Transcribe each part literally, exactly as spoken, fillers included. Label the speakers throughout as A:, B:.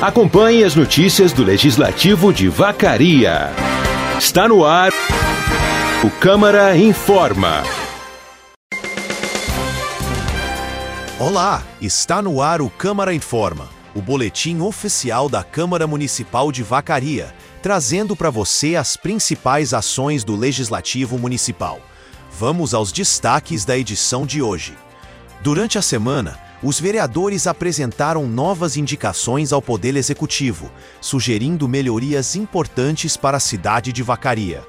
A: Acompanhe as notícias do Legislativo de Vacaria. Está no ar o Câmara Informa.
B: Olá, está no ar o Câmara Informa, o boletim oficial da Câmara Municipal de Vacaria, trazendo para você as principais ações do Legislativo Municipal. Vamos aos destaques da edição de hoje. Durante a semana, os vereadores apresentaram novas indicações ao Poder Executivo, sugerindo melhorias importantes para a cidade de Vacaria.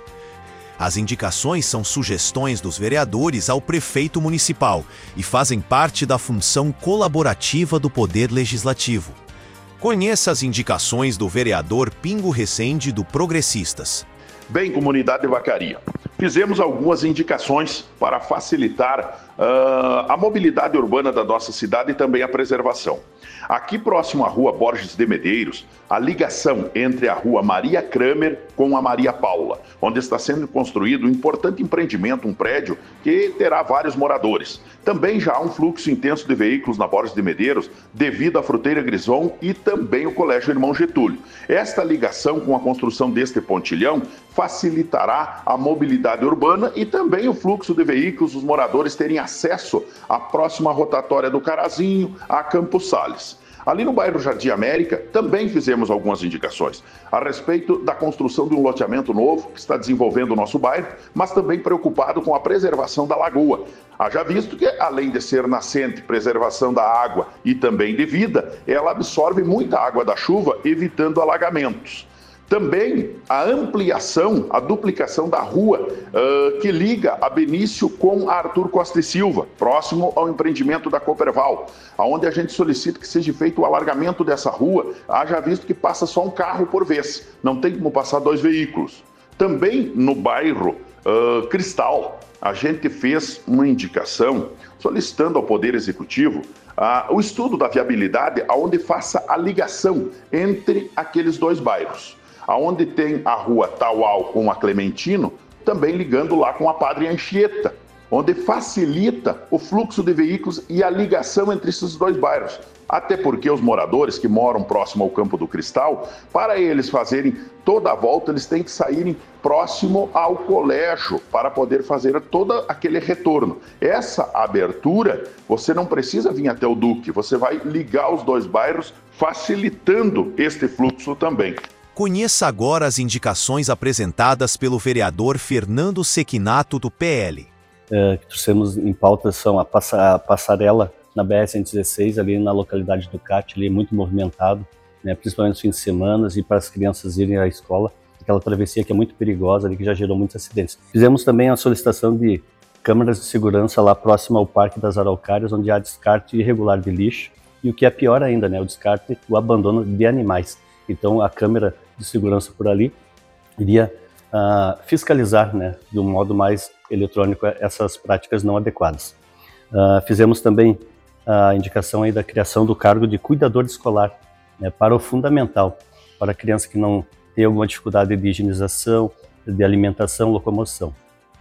B: As indicações são sugestões dos vereadores ao prefeito municipal e fazem parte da função colaborativa do Poder Legislativo. Conheça as indicações do vereador Pingo Recende, do Progressistas.
C: Bem, comunidade de Vacaria, fizemos algumas indicações para facilitar uh, a mobilidade urbana da nossa cidade e também a preservação. Aqui próximo à rua Borges de Medeiros, a ligação entre a rua Maria Kramer com a Maria Paula, onde está sendo construído um importante empreendimento, um prédio que terá vários moradores. Também já há um fluxo intenso de veículos na Borges de Medeiros devido à Fruteira Grison e também o Colégio Irmão Getúlio. Esta ligação com a construção deste pontilhão facilitará a mobilidade urbana e também o fluxo de veículos, os moradores terem acesso à próxima rotatória do Carazinho, a Campos Sales. Ali no bairro Jardim América, também fizemos algumas indicações a respeito da construção de um loteamento novo que está desenvolvendo o nosso bairro, mas também preocupado com a preservação da lagoa. Haja visto que, além de ser nascente, preservação da água e também de vida, ela absorve muita água da chuva, evitando alagamentos. Também a ampliação, a duplicação da rua uh, que liga a Benício com a Arthur Costa e Silva, próximo ao empreendimento da Cooperval, onde a gente solicita que seja feito o alargamento dessa rua, haja visto que passa só um carro por vez, não tem como passar dois veículos. Também no bairro uh, Cristal, a gente fez uma indicação solicitando ao Poder Executivo uh, o estudo da viabilidade onde faça a ligação entre aqueles dois bairros. Aonde tem a rua Taual com a Clementino, também ligando lá com a Padre Anchieta, onde facilita o fluxo de veículos e a ligação entre esses dois bairros. Até porque os moradores que moram próximo ao Campo do Cristal, para eles fazerem toda a volta, eles têm que saírem próximo ao colégio para poder fazer todo aquele retorno. Essa abertura, você não precisa vir até o Duque, você vai ligar os dois bairros, facilitando este fluxo também.
B: Conheça agora as indicações apresentadas pelo vereador Fernando Sequinato, do P L.
D: É, que trouxemos em pauta são a, passa, a passarela na B R cento e dezesseis, ali na localidade do Cate, ali é muito movimentado, né, principalmente nos fins de semana e para as crianças irem à escola, aquela travessia que é muito perigosa, ali, que já gerou muitos acidentes. Fizemos também a solicitação de câmeras de segurança lá próximo ao Parque das Araucárias, onde há descarte irregular de lixo e o que é pior ainda, né, o descarte, o abandono de animais. Então a câmera de segurança por ali iria uh, fiscalizar, né, de um modo mais eletrônico essas práticas não adequadas. Uh, fizemos também a indicação aí da criação do cargo de cuidador escolar, né, para o fundamental, para a criança que não tem alguma dificuldade de higienização, de alimentação, locomoção.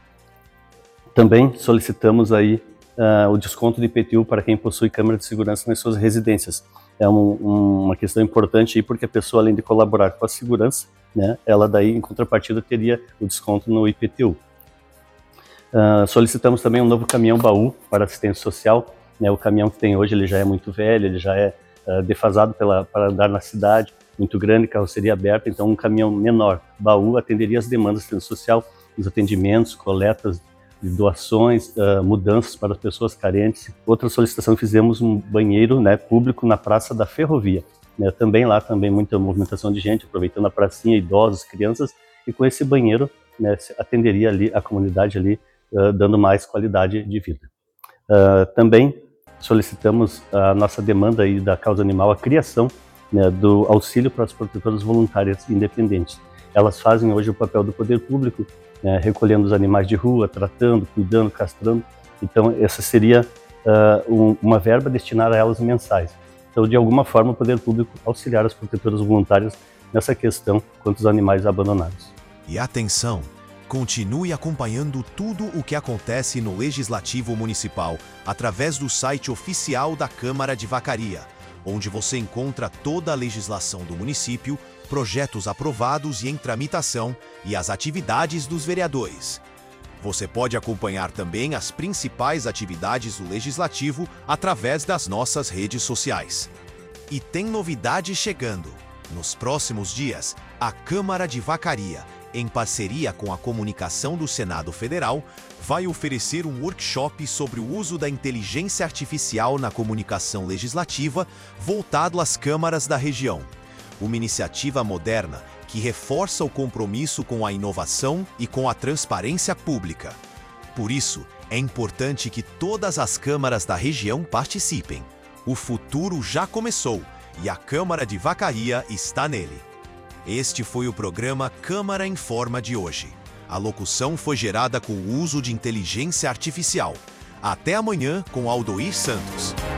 D: Também solicitamos aí uh, o desconto de I P T U para quem possui câmera de segurança nas suas residências. É um, um, uma questão importante aí, porque a pessoa, além de colaborar com a segurança, né, ela daí, em contrapartida, teria o desconto no I P T U. Uh, solicitamos também um novo caminhão baú para assistência social, né, o caminhão que tem hoje ele já é muito velho, ele já é uh, defasado pela, para andar na cidade, muito grande, carroceria aberta, então um caminhão menor, baú, atenderia as demandas da assistência social, os atendimentos, coletas de doações, uh, mudanças para as pessoas carentes. Outra solicitação, fizemos um banheiro, né, público na Praça da Ferrovia. Né, também lá, também muita movimentação de gente, aproveitando a pracinha, idosos, crianças, e com esse banheiro, né, atenderia ali a comunidade ali, uh, dando mais qualidade de vida. Uh, também solicitamos a nossa demanda aí da causa animal, a criação, né, do auxílio para as protetoras voluntárias independentes. Elas fazem hoje o papel do poder público, né, recolhendo os animais de rua, tratando, cuidando, castrando. Então, essa seria uh, um, uma verba destinada a elas mensais. Então, de alguma forma, o poder público auxiliar as protetoras voluntárias nessa questão quanto aos animais abandonados.
B: E atenção! Continue acompanhando tudo o que acontece no Legislativo Municipal através do site oficial da Câmara de Vacaria. onde você encontra toda a legislação do município, projetos aprovados e em tramitação e as atividades dos vereadores. Você pode acompanhar também as principais atividades do Legislativo através das nossas redes sociais. E tem novidade chegando. Nos próximos dias, a Câmara de Vacaria, em parceria com a Comunicação do Senado Federal, vai oferecer um workshop sobre o uso da inteligência artificial na comunicação legislativa voltado às câmaras da região. Uma iniciativa moderna que reforça o compromisso com a inovação e com a transparência pública. Por isso, é importante que todas as câmaras da região participem. O futuro já começou e a Câmara de Vacaria está nele. Este foi o programa Câmara Informa de hoje. A locução foi gerada com o uso de inteligência artificial. Até amanhã com Aldoir Santos.